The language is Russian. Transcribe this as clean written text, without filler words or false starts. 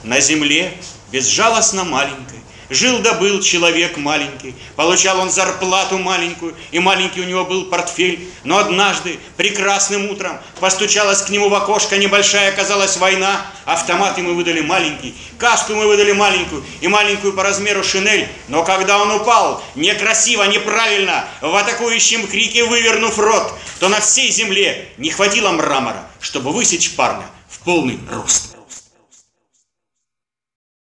На земле, безжалостно маленькой, жил да был человек маленький. Получал он зарплату маленькую, и маленький у него был портфель. Но однажды, прекрасным утром, постучалась к нему в окошко небольшая, оказалась война. Автомат ему выдали маленький, каску ему выдали маленькую, и маленькую по размеру шинель. Но когда он упал, некрасиво, неправильно, в атакующем крике вывернув рот, то на всей земле не хватило мрамора, чтобы высечь парня в полный рост.